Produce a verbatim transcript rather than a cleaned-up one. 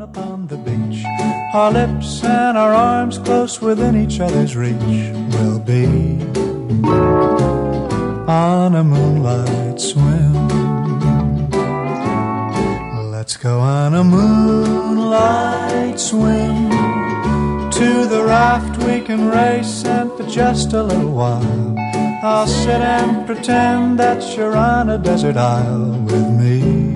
alone upon the beach, our lips and our arms close within each other's reach. We'll be on a moonlight swim. Let's go on a moonlight swim. To the raft we can race, and for just a little while I'll sit and pretend that you're on a desert isle with me.